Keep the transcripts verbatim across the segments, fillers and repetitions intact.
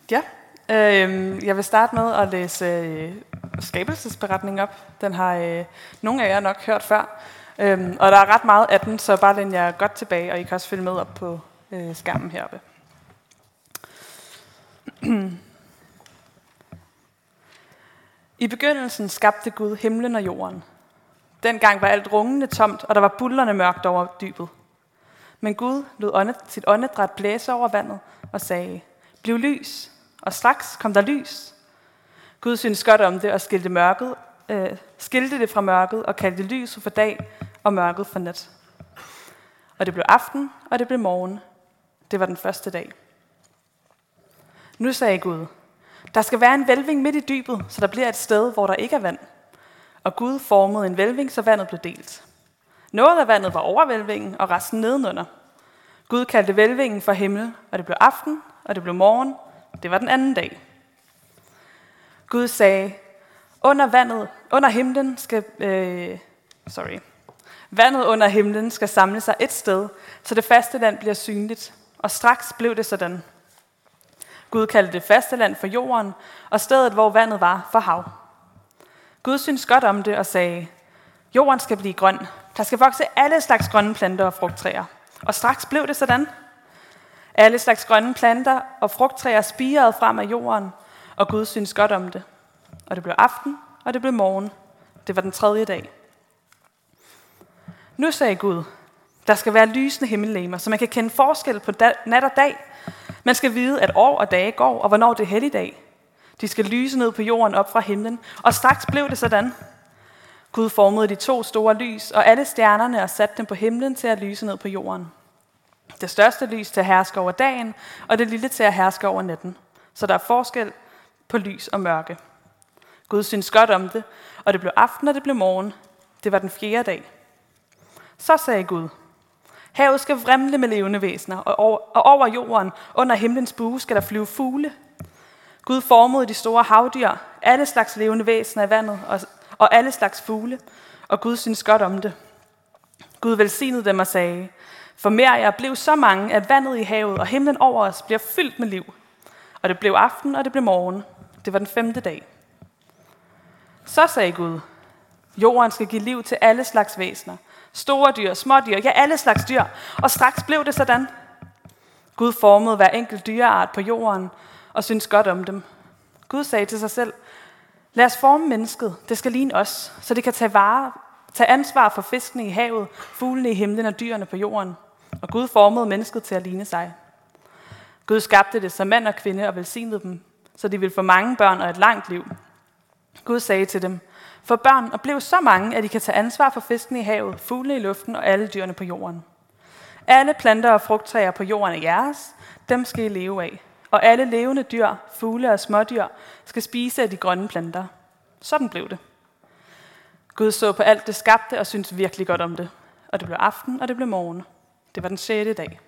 Ja, øh, jeg vil starte med at læse øh, skabelsesberetningen op. Den har øh, nogle af jer nok hørt før, øh, og der er ret meget af den, så bare læn jer godt tilbage, og I kan også følge med op på øh, skærmen heroppe. I begyndelsen skabte Gud himlen og jorden. Dengang var alt rungende tomt, og der var buldrende mørkt over dybet. Men Gud lod ånde, sit åndedræt blæse over vandet og sagde, bliv lys, og straks kom der lys. Gud syntes godt om det og skilte, mørket, øh, skilte det fra mørket og kaldte lyset for dag og mørket for nat. Og det blev aften, og det blev morgen. Det var den første dag. Nu sagde Gud, der skal være en hvælving midt i dybet, så der bliver et sted, hvor der ikke er vand. Og Gud formede en hvælving, så vandet blev delt. Noget af vandet var over hvælvingen, og resten nedenunder. Gud kaldte hvælvingen for himmel, og det blev aften, og det blev morgen. Det var den anden dag. Gud sagde, under vandet, under himlen skal, øh, sorry, vandet under himlen skal samle sig et sted, så det faste land bliver synligt. Og straks blev det sådan. Gud kaldte det faste land for jorden, og stedet, hvor vandet var, for hav. Gud syntes godt om det og sagde, jorden skal blive grøn. Der skal vokse alle slags grønne planter og frugttræer. Og straks blev det sådan. Alle slags grønne planter og frugttræer spirede frem af jorden, og Gud syntes godt om det. Og det blev aften, og det blev morgen. Det var den tredje dag. Nu sagde Gud, der skal være lysende himmellegemer, så man kan kende forskel på nat og dag. Man skal vide, at år og dage går, og hvornår det er helligdag. De skal lyse ned på jorden op fra himlen, og straks blev det sådan. Gud formede de to store lys, og alle stjernerne og satte dem på himlen til at lyse ned på jorden. Det største lys til at herske over dagen, og det lille til at herske over natten. Så der er forskel på lys og mørke. Gud syntes godt om det, og det blev aften, og det blev morgen. Det var den fjerde dag. Så sagde Gud, havet skal vrimle med levende væsener, og over, og over jorden, under himlens bue, skal der flyve fugle. Gud formede de store havdyr, alle slags levende væsener i vandet, og, og alle slags fugle, og Gud syntes godt om det. Gud velsignede dem og sagde, formær jer blev så mange, at vandet i havet og himlen over os bliver fyldt med liv. Og det blev aften, og det blev morgen. Det var den femte dag. Så sagde Gud, jorden skal give liv til alle slags væsener, store dyr, små dyr, ja alle slags dyr, og straks blev det sådan. Gud formede hver enkelt dyreart på jorden, og syntes godt om dem. Gud sagde til sig selv, lad os forme mennesket, det skal ligne os, så det kan tage, vare, tage ansvar for fiskene i havet, fuglene i himlen og dyrene på jorden. Og Gud formede mennesket til at ligne sig. Gud skabte det som mand og kvinde og velsignede dem, så de ville få mange børn og et langt liv. Gud sagde til dem, få børn og blev så mange, at de kan tage ansvar for fiskene i havet, fuglene i luften og alle dyrene på jorden. Alle planter og frugttræer på jorden er jeres, dem skal I leve af. Og alle levende dyr, fugle og smådyr, skal spise af de grønne planter. Sådan blev det. Gud så på alt det skabte og syntes virkelig godt om det. Og det blev aften, og det blev morgen. Det var den sjette dag.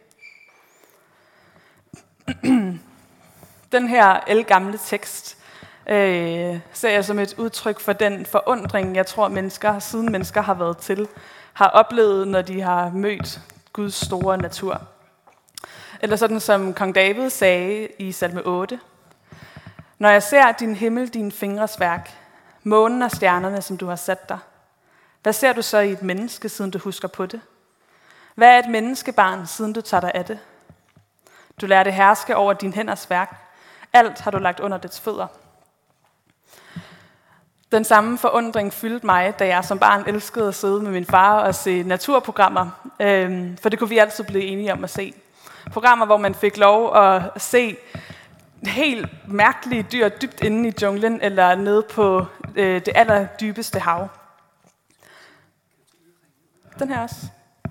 Den her ældgamle tekst øh, ser jeg som et udtryk for den forundring, jeg tror mennesker, siden mennesker har været til, har oplevet, når de har mødt Guds store natur. Eller sådan som kong David sagde i salme otte. Når jeg ser din himmel, dine fingres værk, månen og stjernerne, som du har sat dig, hvad ser du så i et menneske, siden du husker på det? Hvad er et menneskebarn, siden du tager dig af det? Du lader det herske over din hænders værk. Alt har du lagt under dets fødder. Den samme forundring fyldte mig, da jeg som barn elskede at sidde med min far og se naturprogrammer, øh, for det kunne vi altid blive enige om at se. Programmer, hvor man fik lov at se helt mærkelige dyr dybt inde i junglen, eller nede på øh, det allerdybeste hav. Den her også.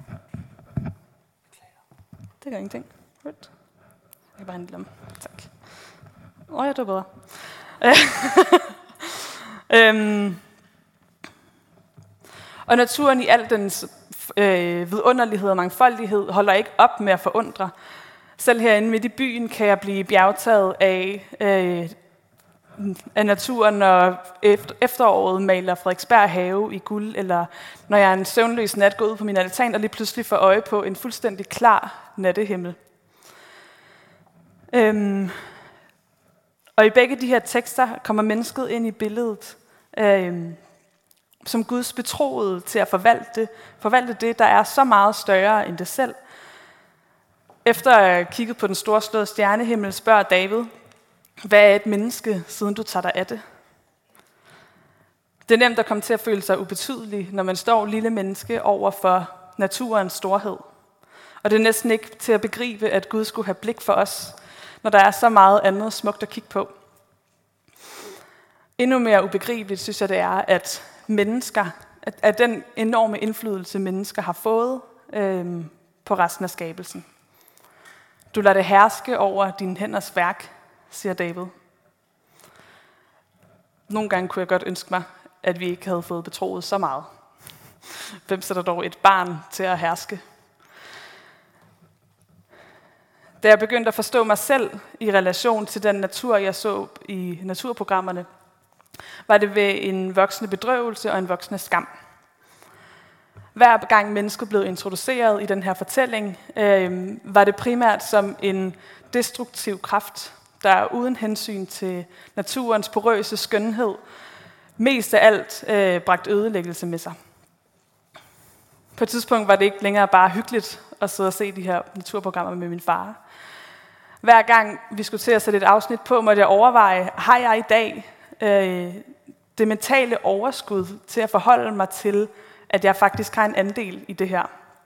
Det gør ingenting. Jeg kan bare hente dem. Tak. Åh, ja, det var bedre. øhm. Og naturen i al dens øh, vidunderlighed og mangfoldighed holder ikke op med at forundre. Selv herinde midt i byen kan jeg blive bjergtaget af, øh, af naturen, når efter, efteråret maler Frederiksberg have i guld, eller når jeg en søvnløs nat går ud på min altan og lige pludselig får øje på en fuldstændig klar nattehimmel. Øhm, Og i begge de her tekster kommer mennesket ind i billedet øh, som Guds betroede til at forvalte, forvalte det, der er så meget større end det selv. Efter at have kigget på den storslåede stjernehimmel, spørger David, hvad er et menneske, siden du tager dig af det? Det er nemt at komme til at føle sig ubetydelig, når man står lille menneske over for naturens storhed. Og det er næsten ikke til at begribe, at Gud skulle have blik for os, når der er så meget andet smukt at kigge på. Endnu mere ubegribeligt synes jeg, det er, at mennesker, at, at den enorme indflydelse, mennesker har fået øh, på resten af skabelsen. Du lader det herske over dine hænders værk, siger David. Nogle gange kunne jeg godt ønske mig, at vi ikke havde fået betroet så meget. Hvem sætter dog et barn til at herske? Da jeg begyndte at forstå mig selv i relation til den natur, jeg så i naturprogrammerne, var det ved en voksende bedrøvelse og en voksende skam. Hver gang mennesket blev introduceret i den her fortælling, øh, var det primært som en destruktiv kraft, der uden hensyn til naturens porøse skønhed, mest af alt øh, bragt ødelæggelse med sig. På et tidspunkt var det ikke længere bare hyggeligt at sidde og se de her naturprogrammer med min far. Hver gang vi skulle til at sætte et afsnit på, måtte jeg overveje, har jeg i dag øh, det mentale overskud til at forholde mig til, at jeg faktisk har en andel i det her.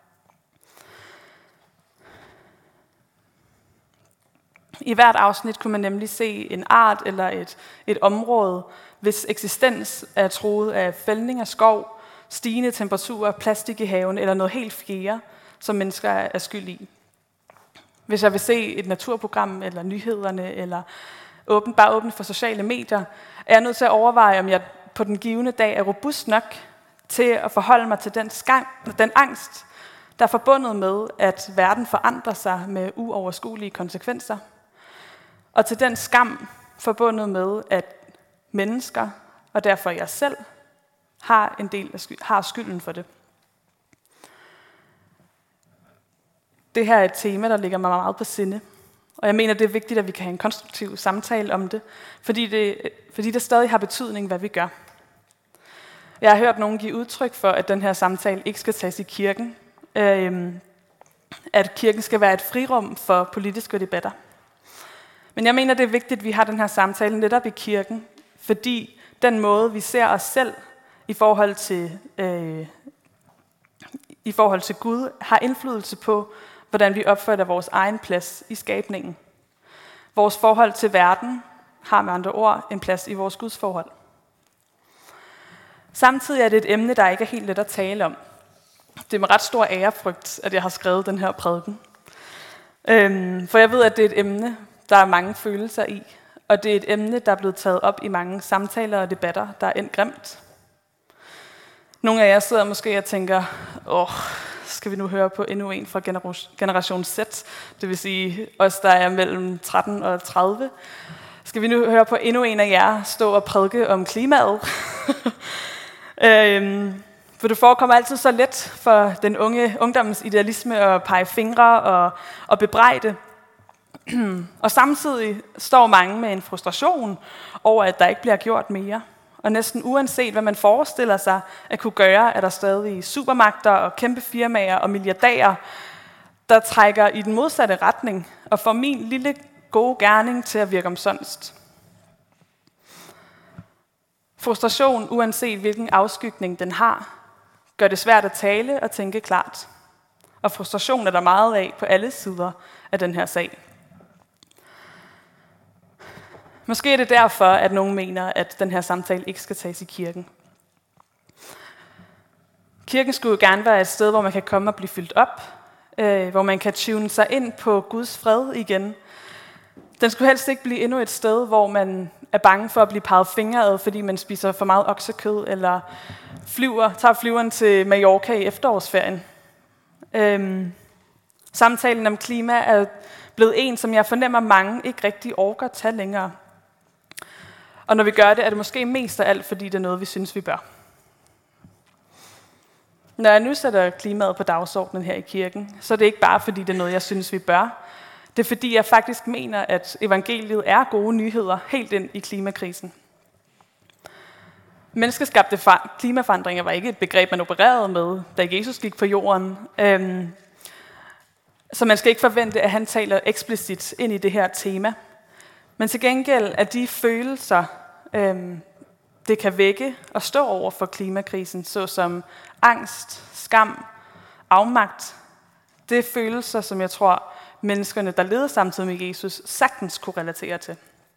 I hvert afsnit kunne man nemlig se en art eller et, et område, hvis eksistens er truet af fældning af skov, stigende temperaturer, plastik i haven eller noget helt fjerde, som mennesker er skyld i. Hvis jeg vil se et naturprogram eller nyhederne eller åbent, bare åbent for sociale medier, er jeg nødt til at overveje, om jeg på den givne dag er robust nok til at forholde mig til den, skam, den angst, der er forbundet med, at verden forandrer sig med uoverskuelige konsekvenser, og til den skam forbundet med, at mennesker, og derfor jeg selv, har en del af sky- har skylden for det. Det her er et tema, der ligger mig meget på sinde, og jeg mener, det er vigtigt, at vi kan have en konstruktiv samtale om det, fordi det, fordi det stadig har betydning, hvad vi gør. Jeg har hørt nogen give udtryk for, at den her samtale ikke skal tages i kirken, øh, at kirken skal være et frirum for politiske debatter. Men jeg mener, det er vigtigt, at vi har den her samtale netop i kirken, fordi den måde, vi ser os selv i forhold til, øh, i forhold til Gud, har indflydelse på, hvordan vi opfatter vores egen plads i skabningen. Vores forhold til verden har med andre ord en plads i vores Guds forhold. Samtidig er det et emne, der ikke er helt let at tale om. Det er med ret stor ærefrygt, at jeg har skrevet den her prædiken. Øhm, for jeg ved, at det er et emne, der er mange følelser i, og det er et emne, der er blevet taget op i mange samtaler og debatter, der er endt grimt. Nogle af jer sidder måske og tænker, åh, skal vi nu høre på endnu en fra generation Z, det vil sige os, der er mellem tretten og tredive. Skal vi nu høre på endnu en af jer stå og prædike om klimaet? øhm, for det forekommer altid så let for den unge ungdommens idealisme at pege fingre og, og bebrejde. Og samtidig står mange med en frustration over, at der ikke bliver gjort mere. Og næsten uanset hvad man forestiller sig at kunne gøre, er der stadig supermagter og kæmpe firmaer og milliardærer, der trækker i den modsatte retning og får min lille gode gerning til at virke omsonst. Frustration, uanset hvilken afskygning den har, gør det svært at tale og tænke klart. Og frustration er der meget af på alle sider af den her sag. Måske er det derfor, at nogen mener, at den her samtale ikke skal tages i kirken. Kirken skulle jo gerne være et sted, hvor man kan komme og blive fyldt op, øh, hvor man kan tune sig ind på Guds fred igen. Den skulle helst ikke blive endnu et sted, hvor man er bange for at blive peget fingre ad, fordi man spiser for meget oksekød, eller flyver, tager flyveren til Mallorca i efterårsferien. Øhm, samtalen om klima er blevet en, som jeg fornemmer mange ikke rigtig orker at tage længere. Og når vi gør det, er det måske mest af alt, fordi det er noget, vi synes, vi bør. Når jeg nu sætter klimaet på dagsordenen her i kirken, så er det ikke bare, fordi det er noget, jeg synes, vi bør. Det er fordi, jeg faktisk mener, at evangeliet er gode nyheder helt ind i klimakrisen. Menneskeskabte klimaforandringer var ikke et begreb, man opererede med, da Jesus gik på jorden. Øhm, så man skal ikke forvente, at han taler eksplicit ind i det her tema. Men til gengæld er de følelser, øhm, det kan vække og stå over for klimakrisen, såsom angst, skam, afmagt, det er følelser, som jeg tror, menneskerne, der levede samtidig med Jesus, sagtens kunne relatere til.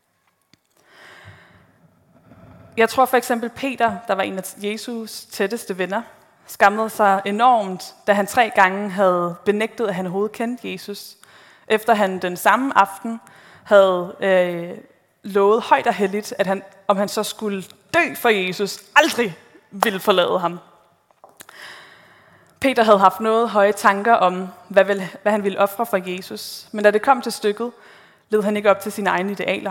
Jeg tror for eksempel Peter, der var en af Jesus tætteste venner, skammede sig enormt, da han tre gange havde benægtet, at han overhovedet kendte Jesus, efter han den samme aften havde øh, lovet højt og helligt, at han, om han så skulle dø for Jesus, aldrig ville forlade ham. Peter havde haft noget høje tanker om, hvad, vil, hvad han ville ofre for Jesus, men da det kom til stykket, led han ikke op til sine egne idealer.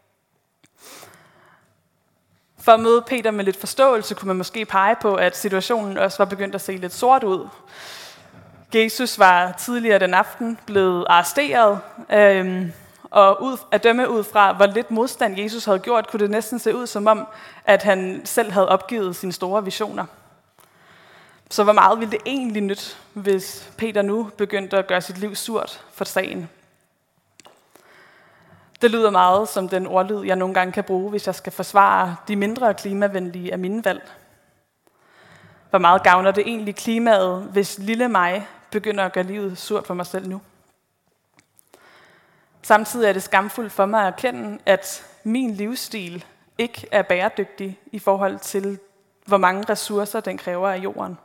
For at møde Peter med lidt forståelse, kunne man måske pege på, at situationen også var begyndt at se lidt sort ud. Jesus var tidligere den aften blevet arresteret, øhm, og ud, at dømme ud fra, hvor lidt modstand Jesus havde gjort, kunne det næsten se ud som om, at han selv havde opgivet sine store visioner. Så hvor meget ville det egentlig nytte, hvis Peter nu begyndte at gøre sit liv surt for sagen? Det lyder meget som den ordlyd, jeg nogle gange kan bruge, hvis jeg skal forsvare de mindre klimavenlige af mine valg. Hvor meget gavner det egentlig klimaet, hvis lille mig begynder at gøre livet surt for mig selv nu? Samtidig er det skamfuldt for mig at erkende, at min livsstil ikke er bæredygtig i forhold til, hvor mange ressourcer den kræver af jorden.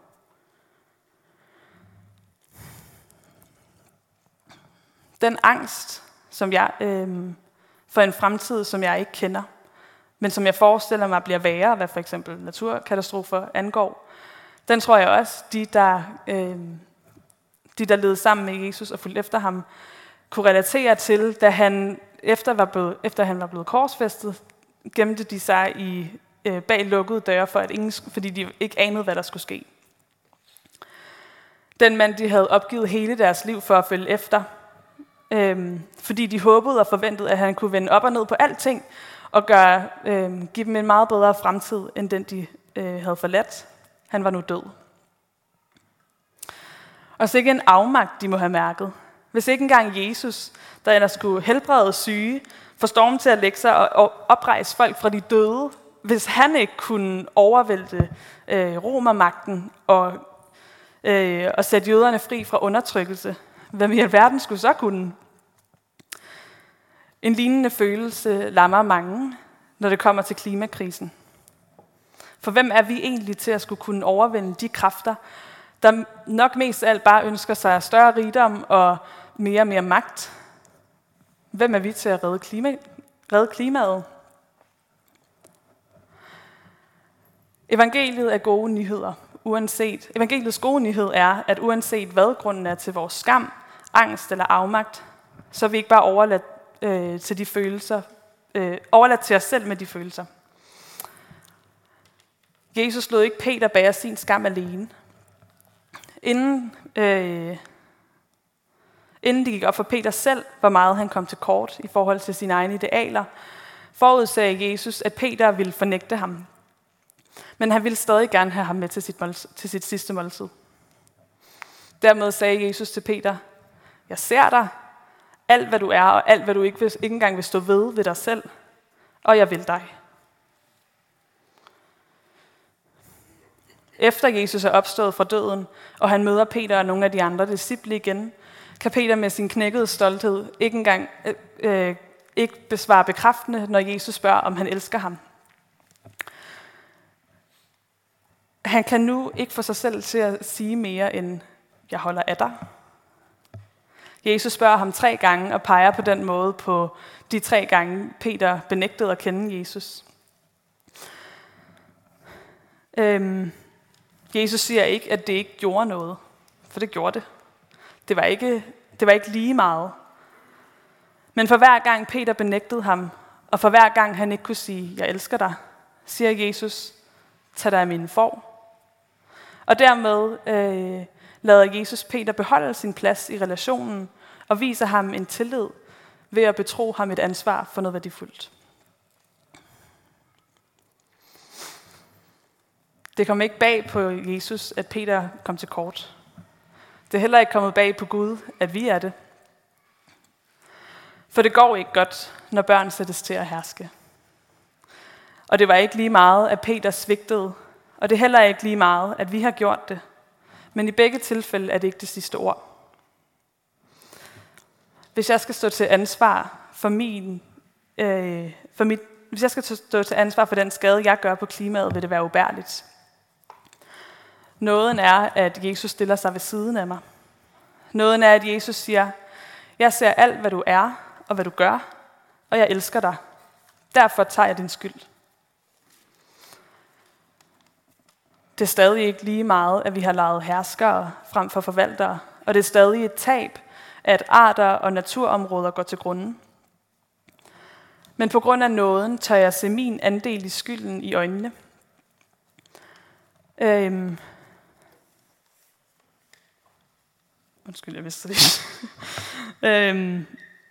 Den angst, som jeg, øh, for en fremtid, som jeg ikke kender, men som jeg forestiller mig bliver værre, hvad for eksempel naturkatastrofer angår, den tror jeg også, de der, øh, de der levede sammen med Jesus og fulgte efter ham, kunne relatere til, da han efter, var blevet, efter han var blevet korsfæstet, gemte de sig i øh, bag lukkede døre, for at ingen, fordi de ikke anede, hvad der skulle ske. Den mand, de havde opgivet hele deres liv for at følge efter, Øhm, fordi de håbede og forventede, at han kunne vende op og ned på alting, og gøre, øhm, give dem en meget bedre fremtid, end den de øh, havde forladt. Han var nu død. Og så ikke en afmagt, de må have mærket. Hvis ikke engang Jesus, der ellers skulle helbrede syge, får storm til at lægge sig og, og oprejse folk fra de døde, hvis han ikke kunne overvælte øh, romermagten og, øh, og sætte jøderne fri fra undertrykkelse, hvem i alverden skulle så kunne? En lignende følelse lammer mange, når det kommer til klimakrisen. For hvem er vi egentlig til at skulle kunne overvinde de kræfter, der nok mest af alt bare ønsker sig større rigdom og mere og mere magt? Hvem er vi til at redde, klima, redde klimaet? Evangeliet er gode nyheder. Uanset, evangeliets gode nyhed er, at uanset hvad grunden er til vores skam, angst eller afmagt, så er vi ikke bare overladt øh, til de følelser, øh, overladt til os selv med de følelser. Jesus lod ikke Peter bære sin skam alene. Inden, øh, inden det gik op for Peter selv, hvor meget han kom til kort i forhold til sine egne idealer, forudsagde Jesus, at Peter ville fornægte ham. Men han ville stadig gerne have ham med til sit, måltid, til sit sidste måltid. Dermed sagde Jesus til Peter, jeg ser dig, alt hvad du er, og alt hvad du ikke, vil, ikke engang vil stå ved ved dig selv, og jeg vil dig. Efter Jesus er opstået fra døden, og han møder Peter og nogle af de andre disciple igen, kan Peter med sin knækkede stolthed ikke engang øh, øh, ikke besvare bekræftende, når Jesus spørger, om han elsker ham. Han kan nu ikke få sig selv til at sige mere end, jeg holder af dig. Jesus spørger ham tre gange og peger på den måde på de tre gange, Peter benægtede at kende Jesus. Øhm, Jesus siger ikke, at det ikke gjorde noget, for det gjorde det. Det var ikke, det var ikke lige meget. Men for hver gang Peter benægtede ham, og for hver gang han ikke kunne sige, jeg elsker dig, siger Jesus, tag dig af mine får. Og dermed øh, lader Jesus Peter beholde sin plads i relationen, og viser ham en tillid ved at betro ham et ansvar for noget værdifuldt. Det kom ikke bag på Jesus, at Peter kom til kort. Det er heller ikke kommet bag på Gud, at vi er det. For det går ikke godt, når børn sættes til at herske. Og det var ikke lige meget, at Peter svigtede, og det er heller ikke lige meget, at vi har gjort det. Men i begge tilfælde er det ikke det sidste ord. Hvis jeg skal stå til ansvar for min, øh, for mit, hvis jeg skal stå til ansvar for den skade, jeg gør på klimaet, vil det være ubærligt. Nåden er, at Jesus stiller sig ved siden af mig. Nåden er, at Jesus siger, jeg ser alt, hvad du er og hvad du gør, og jeg elsker dig. Derfor tager jeg din skyld. Det er stadig ikke lige meget, at vi har lejet herskere frem for forvaltere, og det er stadig et tab, at arter og naturområder går til grunde. Men på grund af nåden tør jeg se min andel i skylden i øjnene. Øhm. Undskyld, jeg vidste det. øhm.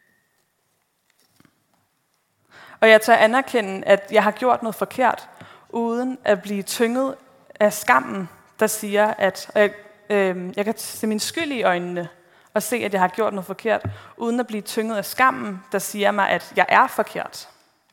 Og jeg tør anerkende, at jeg har gjort noget forkert, uden at blive tynget af skammen, der siger, at jeg, øh, jeg kan se min skyld i øjnene og se, at jeg har gjort noget forkert, uden at blive tynget af skammen, der siger mig, at jeg er forkert.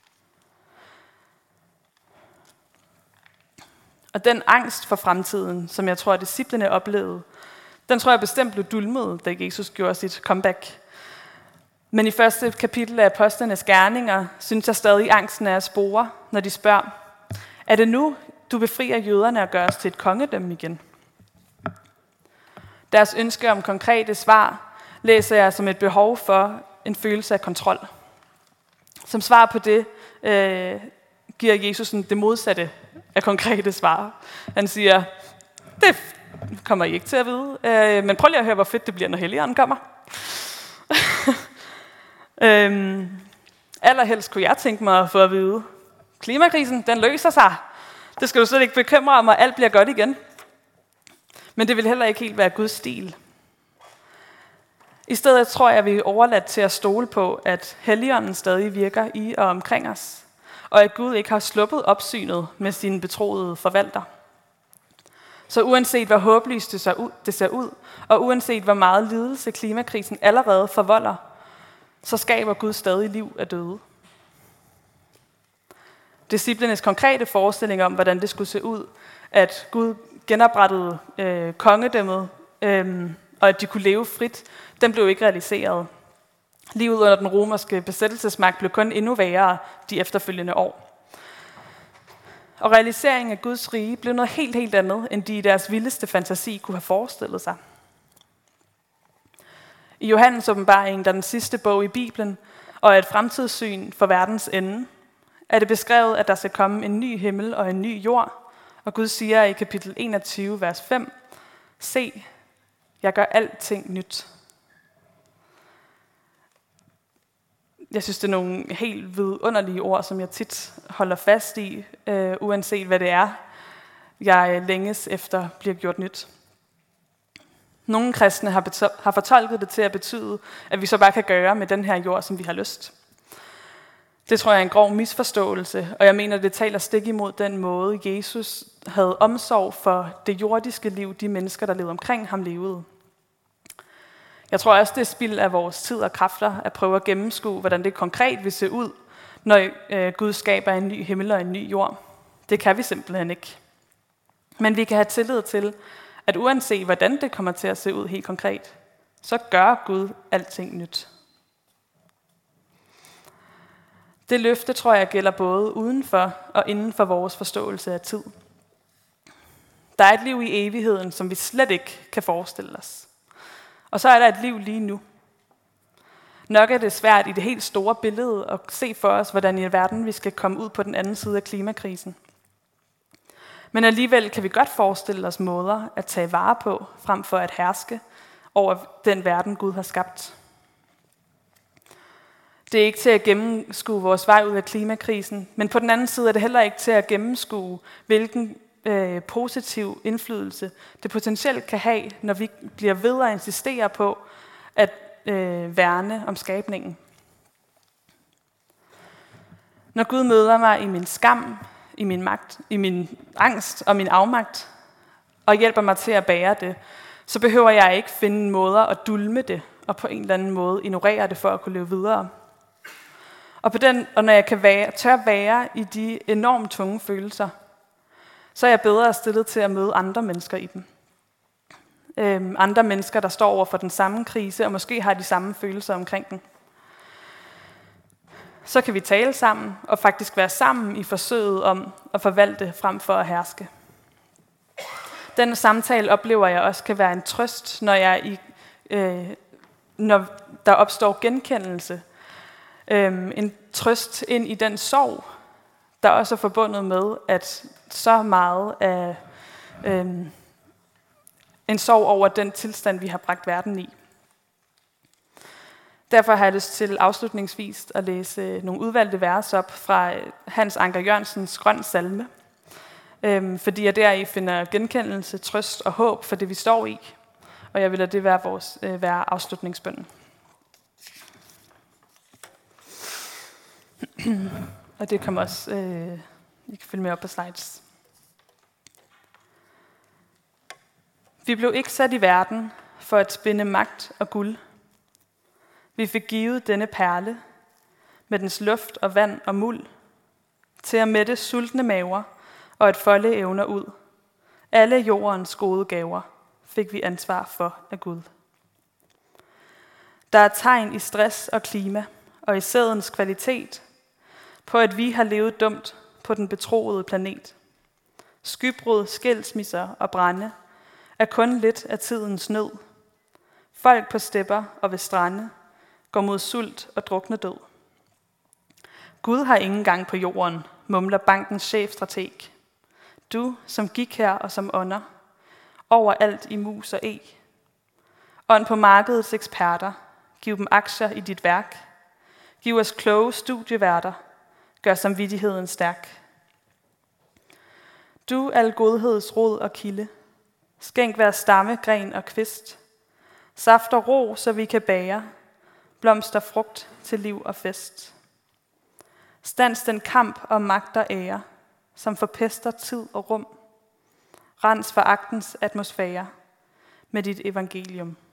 Og den angst for fremtiden, som jeg tror, at disciplene oplevede, den tror jeg bestemt blev dulmet, da Jesus gjorde sit comeback. Men i første kapitel af Apostlenes Gerninger, synes jeg stadig, at angsten er at spore, når de spørger, er det nu, du befrier jøderne og gør os til et kongedømme igen? Deres ønske om konkrete svar læser jeg som et behov for en følelse af kontrol. Som svar på det øh, giver Jesus det modsatte af konkrete svar. Han siger, det kommer I ikke til at vide, øh, men prøv lige at høre, hvor fedt det bliver, når Helligånden kommer. øhm, allerhelst kunne jeg tænke mig at få at vide, klimakrisen, den løser sig. Det skal du slet ikke bekymre om, og alt bliver godt igen. Men det vil heller ikke helt være Guds stil. I stedet tror jeg, at vi er overladt til at stole på, at Helligånden stadig virker i og omkring os, og at Gud ikke har sluppet opsynet med sine betroede forvalter. Så uanset hvor håbløst det ser ud, det ser ud, og uanset hvor meget lidelse klimakrisen allerede forvolder, så skaber Gud stadig liv af døde. Disciplenes konkrete forestilling om, hvordan det skulle se ud, at Gud genoprettede øh, kongedømmet, øh, og at de kunne leve frit, den blev ikke realiseret. Livet under den romerske besættelsesmagt blev kun endnu værre de efterfølgende år. Og realiseringen af Guds rige blev noget helt, helt andet, end de i deres vildeste fantasi kunne have forestillet sig. I Johannes åbenbaring, der er den sidste bog i Bibelen, og et fremtidssyn for verdens ende, er det beskrevet, at der skal komme en ny himmel og en ny jord. Og Gud siger i kapitel enogtyve, vers fem, se, jeg gør alting nyt. Jeg synes, det er nogle helt vidunderlige ord, som jeg tit holder fast i, øh, uanset hvad det er, jeg længes efter bliver gjort nyt. Nogle kristne har, beto- har fortolket det til at betyde, at vi så bare kan gøre med den her jord, som vi har lyst. Det tror jeg er en grov misforståelse, og jeg mener, det taler stik imod den måde, Jesus havde omsorg for det jordiske liv, de mennesker, der levede omkring ham, levede. Jeg tror også, det er spild af vores tid og kræfter at prøve at gennemskue, hvordan det konkret vil se ud, når øh, Gud skaber en ny himmel og en ny jord. Det kan vi simpelthen ikke. Men vi kan have tillid til, at uanset hvordan det kommer til at se ud helt konkret, så gør Gud alting nyt. Det løfte, tror jeg, gælder både uden for og inden for vores forståelse af tid. Der er et liv i evigheden, som vi slet ikke kan forestille os. Og så er der et liv lige nu. Nok er det svært i det helt store billede at se for os, hvordan i verden vi skal komme ud på den anden side af klimakrisen. Men alligevel kan vi godt forestille os måder at tage vare på, frem for at herske over den verden, Gud har skabt. Det er ikke til at gennemskue vores vej ud af klimakrisen, men på den anden side er det heller ikke til at gennemskue, hvilken øh, positiv indflydelse det potentielt kan have, når vi bliver ved at insistere på, at øh, værne om skabningen. Når Gud møder mig i min skam, i min magt, i min angst og min afmagt, og hjælper mig til at bære det, så behøver jeg ikke finde måder at dulme det, og på en eller anden måde ignorere det for at kunne leve videre. Og, på den, og når jeg kan være, tør være i de enormt tunge følelser, så er jeg bedre stillet til at møde andre mennesker i dem. Øhm, andre mennesker, der står over for den samme krise, og måske har de samme følelser omkring den. Så kan vi tale sammen, og faktisk være sammen i forsøget om at forvalte frem for at herske. Den samtale oplever jeg også kan være en trøst, når, jeg i, øh, når der opstår genkendelse. Øh, en trøst ind i den sorg, der også er forbundet med, at så meget af øh, en sorg over den tilstand, vi har bragt verden i. Derfor har jeg lyst til afslutningsvis at læse nogle udvalgte vers op fra Hans Anker Jørgensens Grøn Salme, øhm, fordi jeg deri finder genkendelse, trøst og håb for det, vi står i. Og jeg vil lade det være, vores, øh, være afslutningsbønnen. Og det kommer også, øh, I kan følge med op på slides. Vi blev ikke sat i verden for at spinde magt og guld. Vi fik givet denne perle med dens luft og vand og muld til at mætte sultne maver og at folde evner ud. Alle jordens gode gaver fik vi ansvar for af Gud. Der er tegn i stress og klima og i sædens kvalitet på, at vi har levet dumt på den betroede planet. Skybrud, skilsmisser og brande er kun lidt af tidens nød. Folk på stepper og ved strande går mod sult og drukne død. Gud har ingen gang på jorden, mumler bankens chefstrateg. Du, som gik her og som ånder, overalt i mus og e. Ånd på markedets eksperter, giv dem aktier i dit værk. Giv os kloge studieværter, gør samvittigheden stærk. Du, al godheds rod og kilde, skænk hver stamme, gren og kvist. Saft og ro, så vi kan bære, blomster frugt til liv og fest. Stands den kamp om magt og ære, som forpester tid og rum. Rens foragtens atmosfære med dit evangelium.